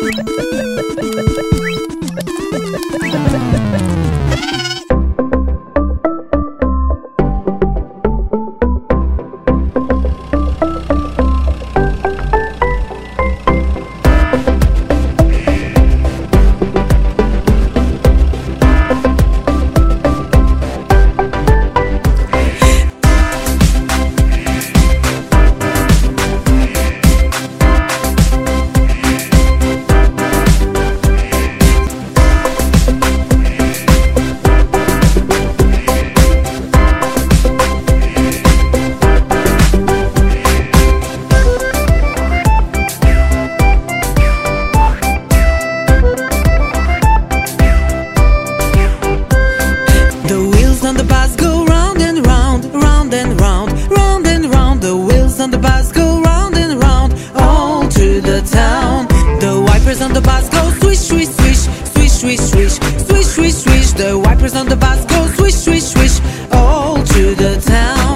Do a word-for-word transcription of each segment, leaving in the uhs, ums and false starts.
On the bus go round and round, round and round, round and round. The wheels on the bus go round and round, all through the town. The wipers on the bus go swish, swish, swish, swish, swish, swish, swish, swish, swish. The wipers on the bus go swish, swish, swish, all through the town.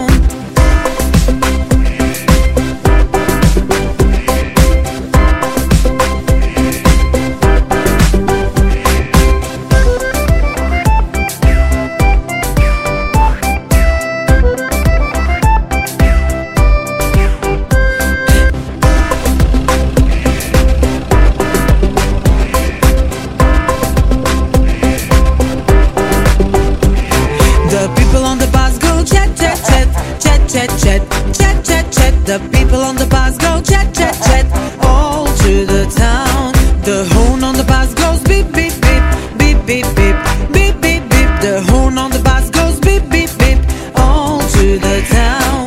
Chat, chat, chat, chat, chat. The people on the bus go chat, chat, chat, all through the town. The horn on the bus goes beep, beep, beep, beep, beep, beep, beep, beep, beep. The horn on the bus goes beep, beep, beep, all through the town.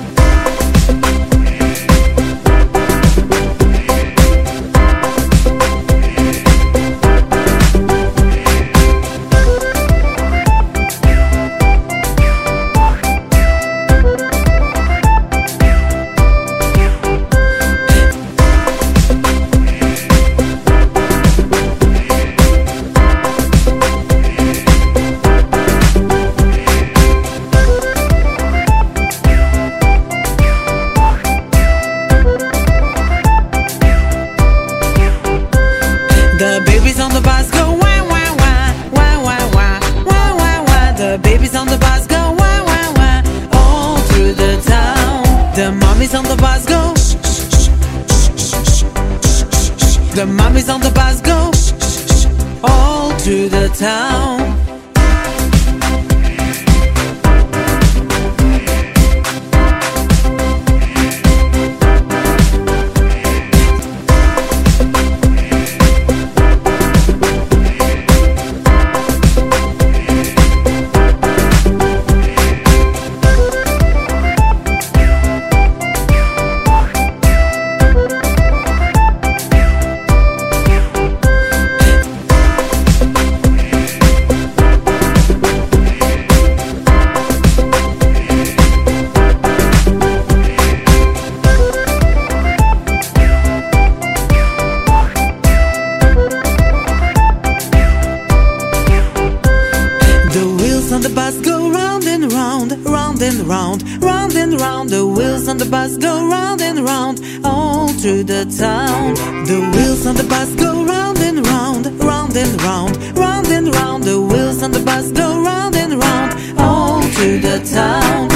The babies on the bus go wah, wah, wah, wah, wah, wah, wah, wah, wah. The babies on the bus go wah, wah, wah, all through the town. The mommies on the bus go shh, shh, shh, shh, shh, shh. The mommies on the bus go shh, shh, shh, all through the town. On the bus go round and round, round and round, round and round. The wheels on the bus go round and round, all through the town. The wheels on the bus go round and round, round and round, round and round. The wheels on the bus go round and round, all through the town.